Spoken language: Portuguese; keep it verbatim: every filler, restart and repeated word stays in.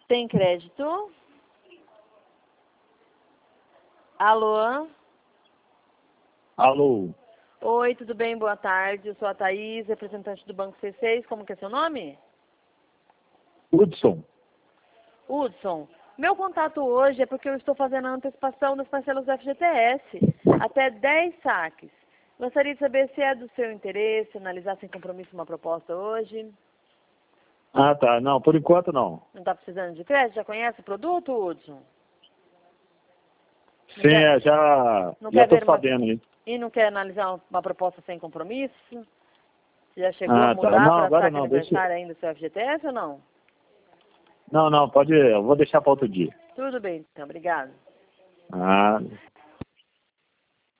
Tem crédito? Alô? Alô? Oi, tudo bem? Boa tarde. Eu sou a Thaís, representante do Banco C seis. Como que é seu nome? Hudson. Hudson. Meu contato hoje é porque eu estou fazendo a antecipação das parcelas do F G T S. Até dez saques. Gostaria de saber se é do seu interesse analisar sem compromisso uma proposta hoje. Ah, tá. Não, por enquanto não. Não está precisando de crédito? Já conhece o produto, Hudson? Não Sim, quer, é, já não já quer tô ver uma, sabendo aí. e não quer analisar uma, uma proposta sem compromisso? Você já chegou a Ah, tá. mudar Não, para agora saque não. Deixa. aniversário ainda do seu F G T S ou não? Não, não, pode. Eu vou deixar para outro dia. Tudo bem, então. Obrigada. Ah.